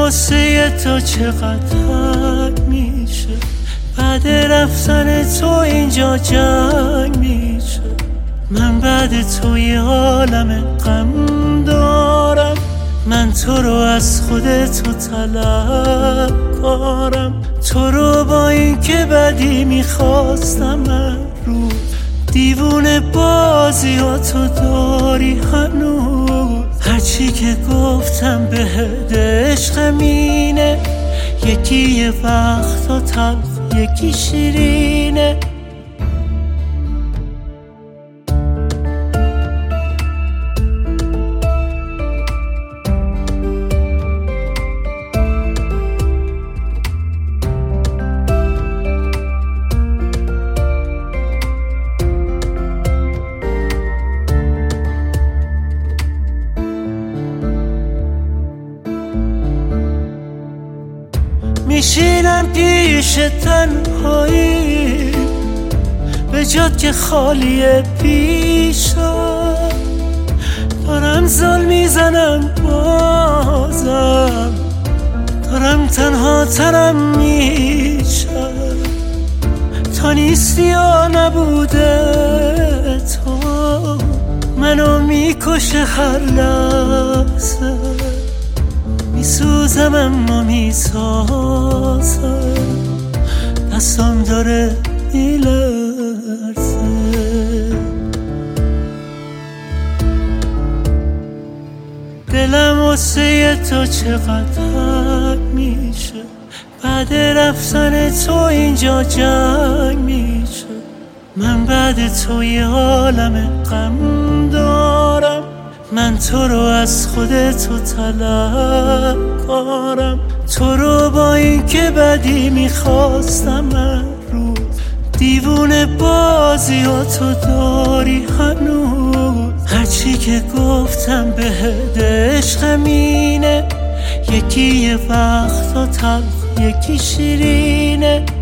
واسه تو چقدر میشه، بعد رفتن تو اینجا جنگ میشه. من بعد تو یه عالم غم دارم، من تو رو از خودت طلبکارم. تو رو با این که بدی میخواستم من رو دیوونه بازی ها تو داری هنوز. هرچی که گفتم بهت عشقمینه، یکی یه وقتا تلخ یکی شیرینه. میشینم پیش تنهایی به جات که خالیه پیشم، دارم زل میزنم بازم، دارم تنها ترم میشم. تا نیستی یا نبوده تو منو میکشه هر لحظه. میسوزم اما میسازم، دستم داره میلرزه. دلم واسه تو چقدر میشه، بعد رفتن تو اینجا جنگ میشه. من بعد تو یه عالم غم دارم، من تو رو از خودت طلبکارم. تو رو با این که بدی میخواستم من رو دیوونه بازی ها تو داری هنوز. هرچی که گفتم بهت عشقمینه، یکی یه وقتا تلخ یکی شیرینه.